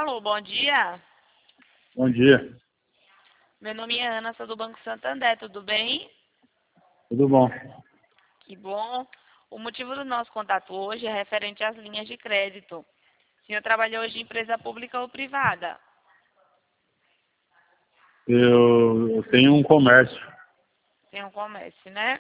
Alô, bom dia. Bom dia, Meu nome é Ana, sou do Banco Santander, tudo bem? tudo bom? Que bom. O motivo do nosso contato hoje é referente às linhas de crédito. O senhor trabalha hoje em empresa pública ou privada? Eu tenho um comércio. Tem um comércio, né?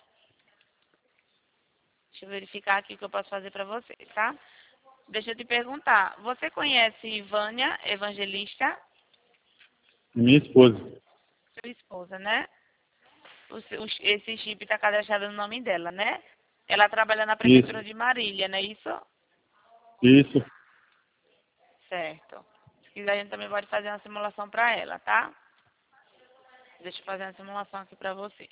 Deixa eu verificar aqui o que eu posso fazer para você, tá? Deixa eu te perguntar, você conhece Vânia Evangelista, Minha esposa. sua esposa, né? Esse chip está cadastrado no nome dela, né? Ela trabalha na Isso, prefeitura de Marília, não é isso? isso. Certo. Se quiser, a gente também pode fazer uma simulação para ela, tá? Deixa eu fazer uma simulação aqui para você.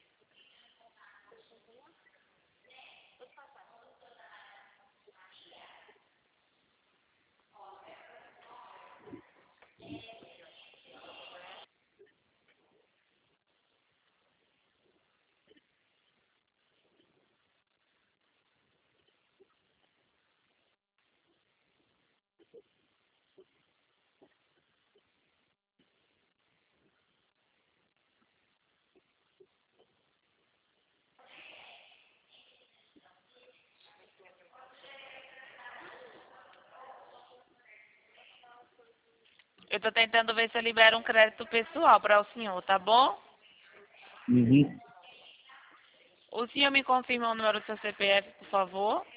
Eu estou tentando ver se eu libero um crédito pessoal para o senhor, tá bom? Uhum. O senhor me confirma o número do seu CPF, por favor?